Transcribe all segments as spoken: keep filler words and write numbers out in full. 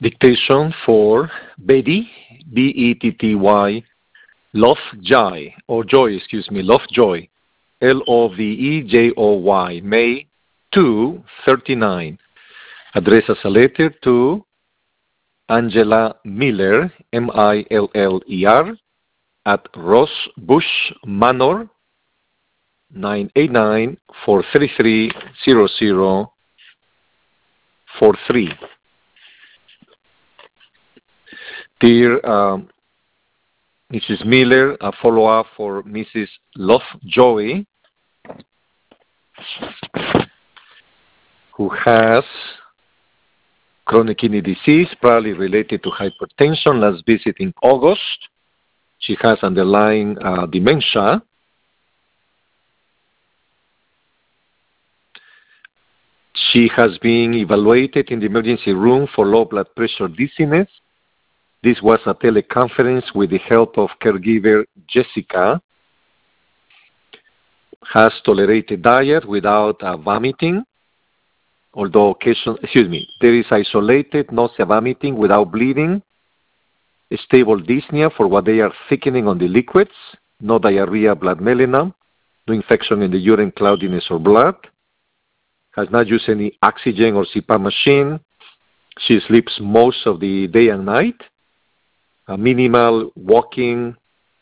Dictation for Betty, B E T T Y, Lovejoy, or Joy, excuse me, Lovejoy, L O V E J O Y, May two thirty-nine. Address as a letter to Angela Miller, M I L L E R, at Rosebush Manor, nine eight nine, four three three, zero zero four three. Dear um, Missus Miller, a follow-up for Missus Lovejoy, who has chronic kidney disease, probably related to hypertension, last visit in August. She has underlying uh, dementia. She has been evaluated in the emergency room for low blood pressure dizziness. This was a teleconference with the help of caregiver Jessica. Has tolerated diet without uh, vomiting, although occasion, excuse me, there is isolated nausea, vomiting without bleeding, stable dyspnea for what they are thickening on the liquids, no diarrhea, blood melena, no infection in the urine, cloudiness or blood. Has not used any oxygen or C PAP machine. She sleeps most of the day and night. A minimal walking,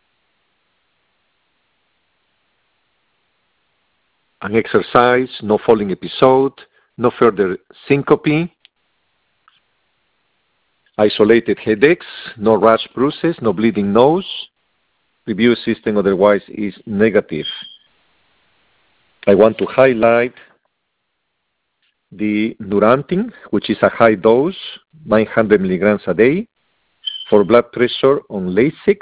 an exercise, no falling episode, no further syncope, isolated headaches, no rash bruises, no bleeding nose. Review system otherwise is negative. I want to highlight the Neurontin, which is a high dose, nine hundred milligrams a day, for blood pressure on Lasix.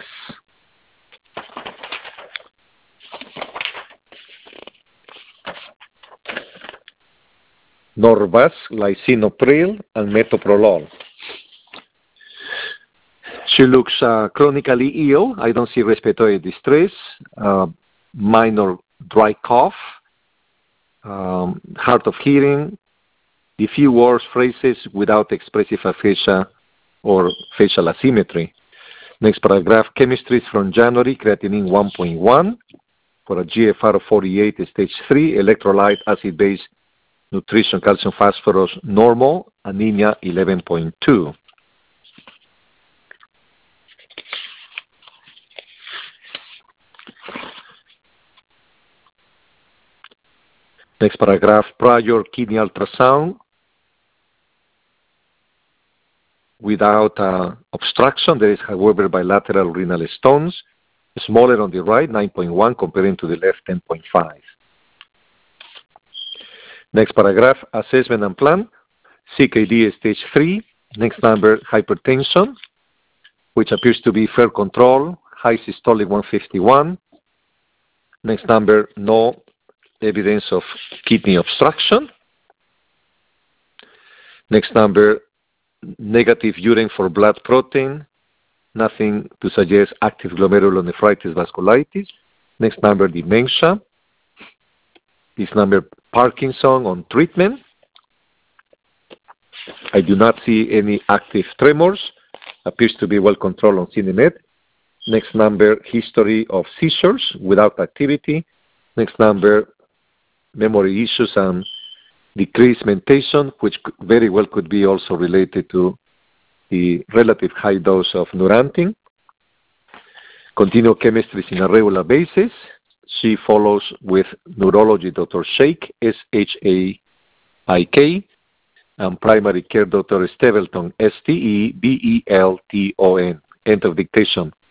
Norvasc, lisinopril, and metoprolol. She looks uh, chronically ill. I don't see respiratory distress, uh, minor dry cough, um, hard of hearing, the few words, phrases without expressive aphasia or facial asymmetry. Next paragraph, chemistry is from January, creatinine one point one for a G F R of forty-eight, stage three, electrolyte, acid-base, nutrition, calcium, phosphorus, normal, anemia eleven point two. Next paragraph, prior kidney ultrasound without uh, obstruction. There is, however, bilateral renal stones, smaller on the right, nine point one, comparing to the left, ten point five. Next paragraph, assessment and plan, C K D stage three. Next number, hypertension, which appears to be fair control, high systolic one fifty-one. Next number, no evidence of kidney obstruction. Next number, negative urine for blood protein, nothing to suggest active glomerulonephritis vasculitis. Next number, dementia. This number, Parkinson on treatment. I do not see any active tremors. Appears to be well controlled on Cinemed. Next number, history of seizures without activity. Next number, memory issues and decreased mentation, which very well could be also related to the relative high dose of Neurontin. Continue chemistry in a regular basis. She follows with neurology Doctor Shake, S H A I K, and primary care Doctor Stapleton, S T E B E L T O N. End of dictation.